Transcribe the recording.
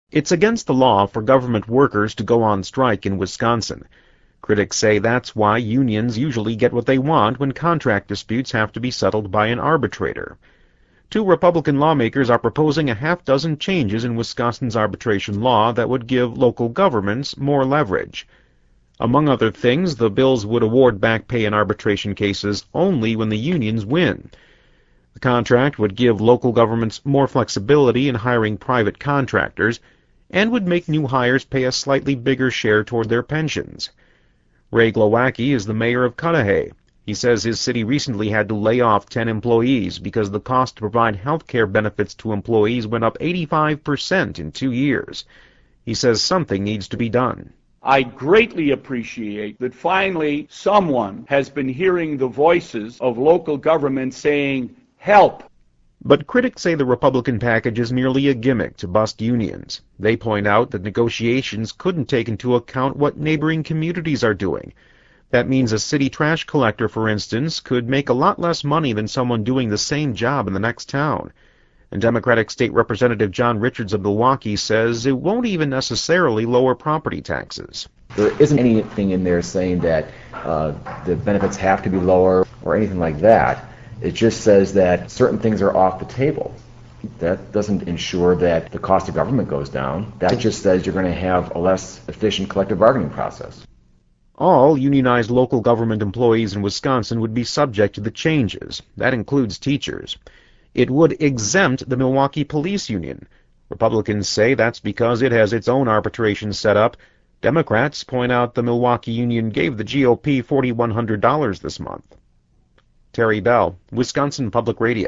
It's against the law for government workers to go on strike in Wisconsin. Critics say that's why unions usually get what they want when contract disputes have to be settled by an arbitrator. Two Republican lawmakers are proposing a half-dozen changes in Wisconsin's arbitration law that would give local governments more leverage. Among other things, the bills would award back pay in arbitration cases only when the unions win. The contract would give local governments more flexibility in hiring private contractors and would make new hires pay a slightly bigger share toward their pensions. Ray Glowacki is the mayor of Cudahy. He says his city recently had to lay off 10 employees because the cost to provide health care benefits to employees went up 85% in 2 years. He says something needs to be done. I greatly appreciate that finally someone has been hearing the voices of local government saying, help. But critics say the Republican package is merely a gimmick to bust unions. They point out that negotiations couldn't take into account what neighboring communities are doing. That means a city trash collector, for instance, could make a lot less money than someone doing the same job in the next town. And Democratic State Representative John Richards of Milwaukee says it won't even necessarily lower property taxes. There isn't anything in there saying that the benefits have to be lower or anything like that. It just says that certain things are off the table. That doesn't ensure that the cost of government goes down. That just says you're going to have a less efficient collective bargaining process. All unionized local government employees in Wisconsin would be subject to the changes. That includes teachers. It would exempt the Milwaukee Police Union. Republicans say that's because it has its own arbitration set up. Democrats point out the Milwaukee Union gave the GOP $4,100 this month. Terry Bell, Wisconsin Public Radio.